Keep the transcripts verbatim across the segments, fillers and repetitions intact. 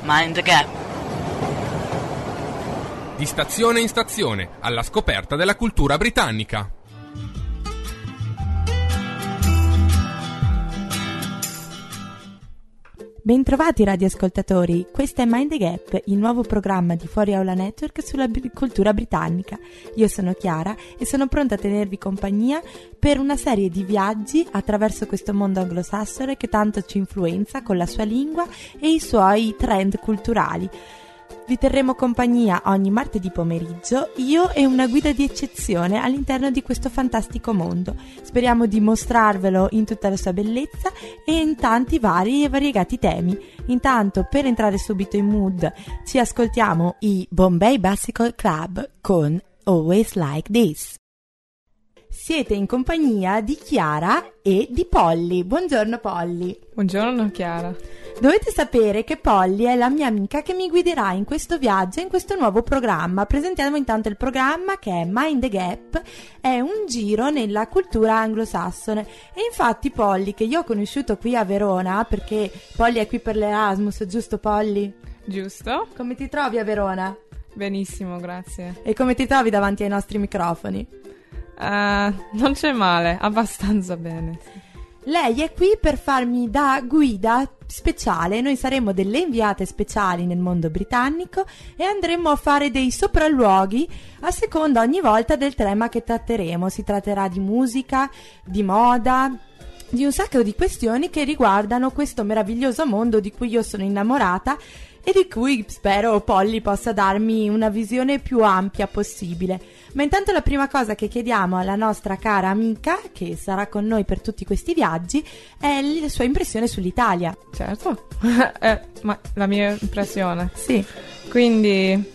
Mind the Gap. Di stazione in stazione, alla scoperta della cultura britannica. Bentrovati radioascoltatori, questo è Mind the Gap, il nuovo programma di Fuori Aula Network sulla b- cultura britannica. Io sono Chiara e sono pronta a tenervi compagnia per una serie di viaggi attraverso questo mondo anglosassone che tanto ci influenza con la sua lingua e i suoi trend culturali. Vi terremo compagnia ogni martedì pomeriggio, io e una guida di eccezione all'interno di questo fantastico mondo. Speriamo di mostrarvelo in tutta la sua bellezza e in tanti vari e variegati temi. Intanto, per entrare subito in mood, ci ascoltiamo i Bombay Bicycle Club con Always Like This. Siete in compagnia di Chiara e di Polly. Buongiorno Polly. Buongiorno Chiara. Dovete sapere che Polly è la mia amica che mi guiderà in questo viaggio, in questo nuovo programma. Presentiamo intanto il programma, che è Mind the Gap, è un giro nella cultura anglosassone. E infatti Polly, che io ho conosciuto qui a Verona, perché Polly è qui per l'Erasmus, giusto Polly? Giusto. Come ti trovi a Verona? Benissimo, grazie. E come ti trovi davanti ai nostri microfoni? Uh, non c'è male, abbastanza bene. Lei è qui per farmi da guida speciale. Noi saremo delle inviate speciali nel mondo britannico e andremo a fare dei sopralluoghi a seconda ogni volta del tema che tratteremo. Si tratterà di musica, di moda, di un sacco di questioni che riguardano questo meraviglioso mondo di cui io sono innamorata e di cui spero Polly possa darmi una visione più ampia possibile. Ma intanto la prima cosa che chiediamo alla nostra cara amica, che sarà con noi per tutti questi viaggi, è la sua impressione sull'Italia. Certo, eh, ma la mia impressione. Sì. Quindi,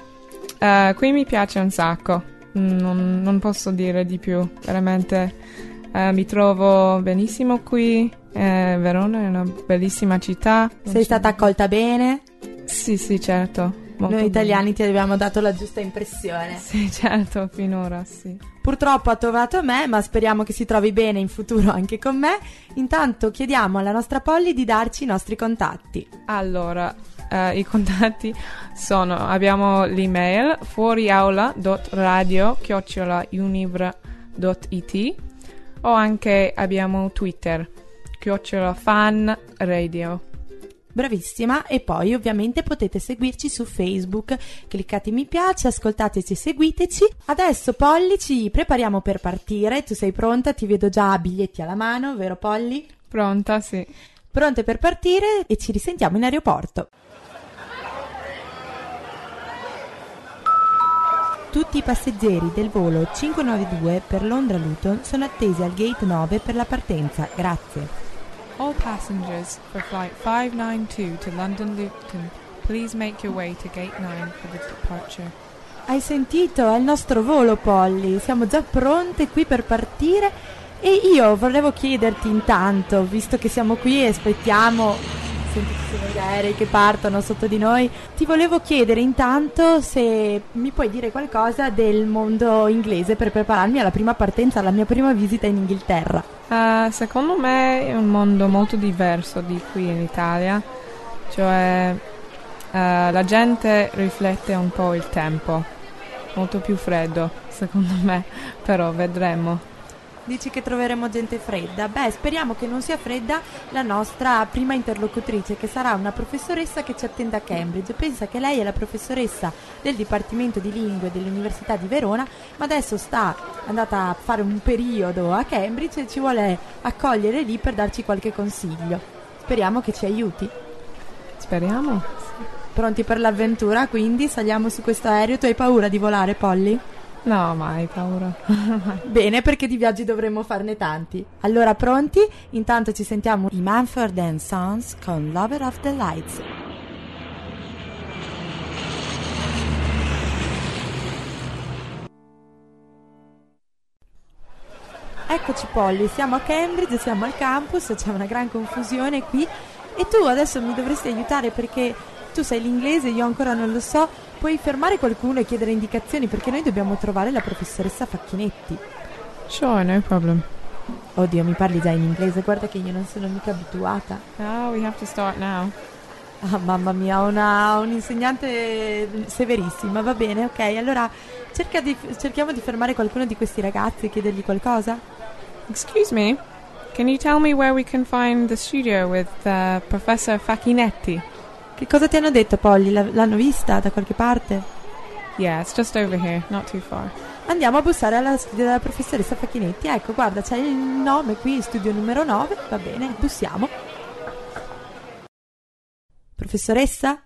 uh, qui mi piace un sacco, non, non posso dire di più, veramente uh, mi trovo benissimo qui, eh, Verona è una bellissima città. Sei stata accolta bene? Sì, sì, certo. Molto Noi italiani bene. ti abbiamo dato la giusta impressione. Sì, certo, finora sì. Purtroppo ha trovato me, ma speriamo che si trovi bene in futuro anche con me. Intanto chiediamo alla nostra Polly di darci i nostri contatti. Allora, eh, i contatti sono, abbiamo l'email fuoriaula.radio chiocciola univr punto it o anche abbiamo Twitter, chiocciola fan radio. Bravissima, e poi ovviamente potete seguirci su Facebook, cliccate mi piace, ascoltateci, seguiteci. Adesso Polly ci prepariamo per partire, tu sei pronta? Ti vedo già biglietti alla mano, vero Polly? Pronta, sì. Pronte per partire e ci risentiamo in aeroporto. Tutti i passeggeri del volo cinquecentonovantaduue per Londra Luton sono attesi al gate nove per la partenza, grazie. All passengers for flight five ninety-two to London Luton, please make your way to gate nine for the departure. Hai sentito? È il nostro volo, Polly. Siamo già pronte qui per partire e io volevo chiederti intanto, visto che siamo qui e aspettiamo, senti ci sono gli aerei che partono sotto di noi, ti volevo chiedere intanto se mi puoi dire qualcosa del mondo inglese per prepararmi alla prima partenza, alla mia prima visita in Inghilterra. Uh, secondo me è un mondo molto diverso di qui in Italia, cioè uh, la gente riflette un po' il tempo, molto più freddo secondo me, però vedremo. Dici che troveremo gente fredda? Beh, speriamo che non sia fredda la nostra prima interlocutrice, che sarà una professoressa che ci attende a Cambridge. Pensa che lei è la professoressa del Dipartimento di Lingue dell'Università di Verona, ma adesso sta andata a fare un periodo a Cambridge e ci vuole accogliere lì per darci qualche consiglio. Speriamo che ci aiuti. Speriamo. Pronti per l'avventura, quindi saliamo su questo aereo. Tu hai paura di volare, Polly? No, mai paura. Bene, perché di viaggi dovremmo farne tanti. Allora, pronti? Intanto ci sentiamo i Mumford and Sons con Lover of the Lights. Eccoci Polly, siamo a Cambridge, siamo al campus, c'è una gran confusione qui e tu adesso mi dovresti aiutare perché tu sai l'inglese, io ancora non lo so. Puoi fermare qualcuno e chiedere indicazioni perché noi dobbiamo trovare la professoressa Facchinetti. Sure, no problem. Oddio, mi parli già in inglese, guarda che io non sono mica abituata. Oh, we have to start now. Ah, mamma mia, una, un'insegnante severissima, va bene, ok. Allora cerca di, cerchiamo di fermare qualcuno di questi ragazzi e chiedergli qualcosa. Excuse me, can you tell me where we can find the studio with uh, Professor Facchinetti? Che cosa ti hanno detto, Polly? L- l'hanno vista da qualche parte? Yeah, it's just over here, not too far. Andiamo a bussare alla studio della professoressa Facchinetti. Ecco, guarda, c'è il nome qui, studio numero nove. Va bene, bussiamo. Professoressa?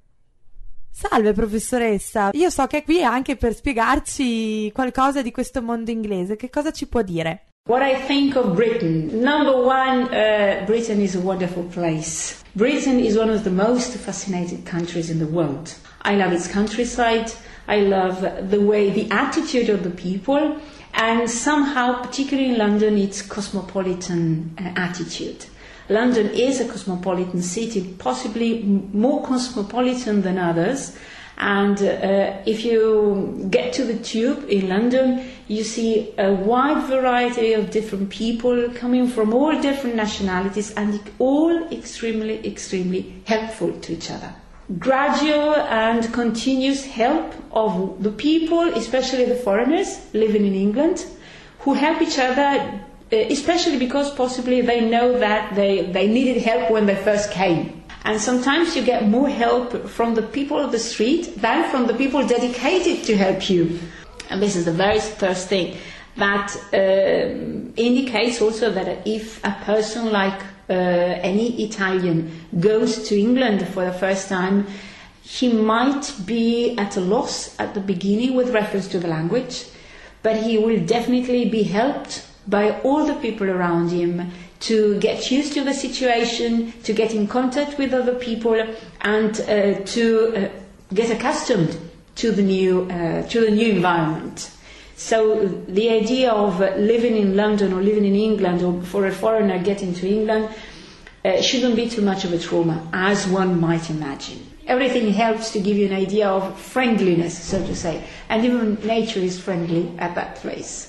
Salve professoressa, io so che è qui anche per spiegarci qualcosa di questo mondo inglese. Che cosa ci può dire? What I think of Britain. Number one, uh, Britain is a wonderful place. Britain is one of the most fascinating countries in the world. I love its countryside. I love the way, the attitude of the people, and somehow, particularly in London, its cosmopolitan uh, attitude. London is a cosmopolitan city, possibly m- more cosmopolitan than others. And uh, if you get to the Tube in London, you see a wide variety of different people coming from all different nationalities, and all extremely, extremely helpful to each other. Gradual and continuous help of the people, especially the foreigners living in England, who help each other, especially because possibly they know that they, they needed help when they first came. And sometimes you get more help from the people of the street than from the people dedicated to help you. And this is the very first thing that uh, indicates also that if a person like uh, any Italian goes to England for the first time, he might be at a loss at the beginning with reference to the language, but he will definitely be helped by all the people around him to get used to the situation, to get in contact with other people, and uh, to uh, get accustomed to the new uh, to the new environment. So the idea of uh, living in London or living in England, or for a foreigner getting to England, uh, shouldn't be too much of a trauma, as one might imagine. Everything helps to give you an idea of friendliness, so to say, and even nature is friendly at that place.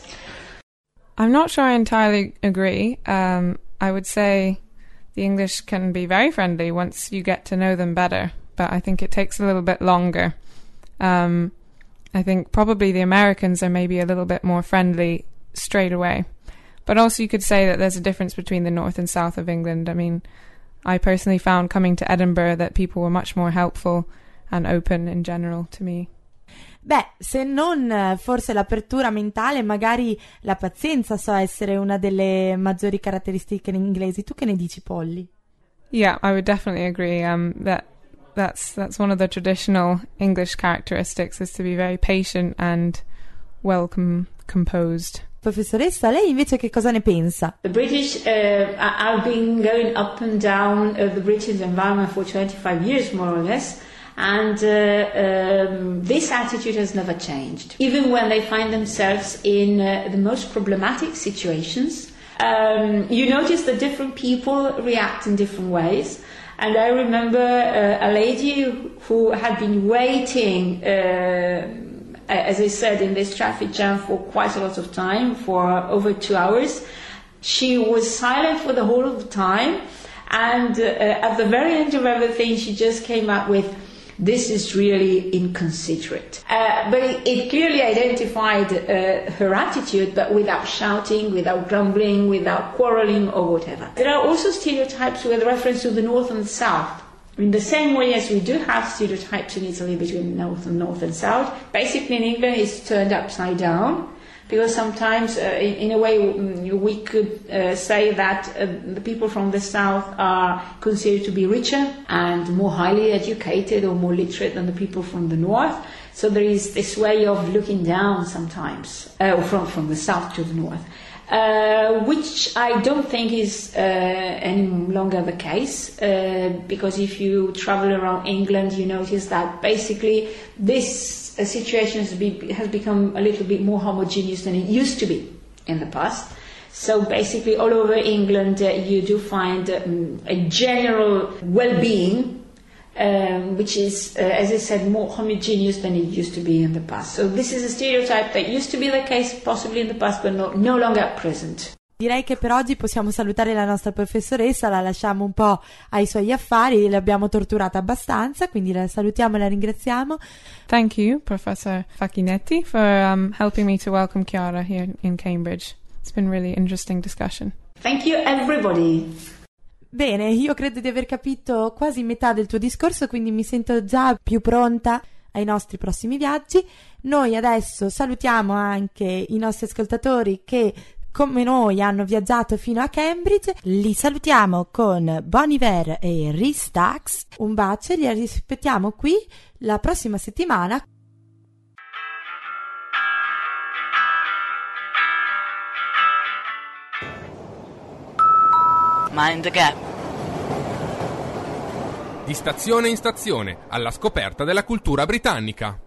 I'm not sure I entirely agree. Um, I would say the English can be very friendly once you get to know them better, but I think it takes a little bit longer. Um, I think probably the Americans are maybe a little bit more friendly straight away. But also you could say that there's a difference between the north and south of England. I mean, I personally found coming to Edinburgh that people were much more helpful and open in general to me. Beh, se non forse l'apertura mentale, magari la pazienza so essere una delle maggiori caratteristiche inglesi. Tu che ne dici, Polly? Yeah, I would definitely agree. Um, that that's that's one of the traditional English characteristics, is to be very patient and well com- composed. Professoressa, lei invece che cosa ne pensa? The British, uh, I've been going up and down uh, the British environment for twenty-five years, more or less. And uh, um, this attitude has never changed. Even when they find themselves in uh, the most problematic situations, um, you notice that different people react in different ways. And I remember uh, a lady who had been waiting, uh, as I said, in this traffic jam for quite a lot of time, for over two hours. She was silent for the whole of the time. And uh, at the very end of everything, she just came up with, "This is really inconsiderate." Uh, but it, it clearly identified uh, her attitude, but without shouting, without grumbling, without quarrelling or whatever. There are also stereotypes with reference to the north and the south. In the same way as we do have stereotypes in Italy between north and north and south, basically in England it's turned upside down. Because sometimes, uh, in, in a way, we could uh, say that uh, the people from the south are considered to be richer and more highly educated or more literate than the people from the north. So there is this way of looking down sometimes, uh, from, from the south to the north, uh, which I don't think is uh, any longer the case, uh, because if you travel around England, you notice that basically this a situation has, be, has become a little bit more homogeneous than it used to be in the past. So basically all over England uh, you do find um, a general well-being um, which is, uh, as I said, more homogeneous than it used to be in the past. So this is a stereotype that used to be the case possibly in the past, but no, no longer present. Direi che per oggi possiamo salutare la nostra professoressa, la lasciamo un po' ai suoi affari, l'abbiamo torturata abbastanza, quindi la salutiamo e la ringraziamo. Thank you, Professor Facchinetti, for um, helping me to welcome Chiara here in Cambridge. It's been a really interesting discussion. Thank you everybody. Bene, io credo di aver capito quasi metà del tuo discorso, quindi mi sento già più pronta ai nostri prossimi viaggi. Noi adesso salutiamo anche i nostri ascoltatori che come noi hanno viaggiato fino a Cambridge. Li salutiamo con Bon Iver e Rhys Stax. Un bacio e li aspettiamo qui la prossima settimana. Mind the Gap. Di stazione in stazione, alla scoperta della cultura britannica.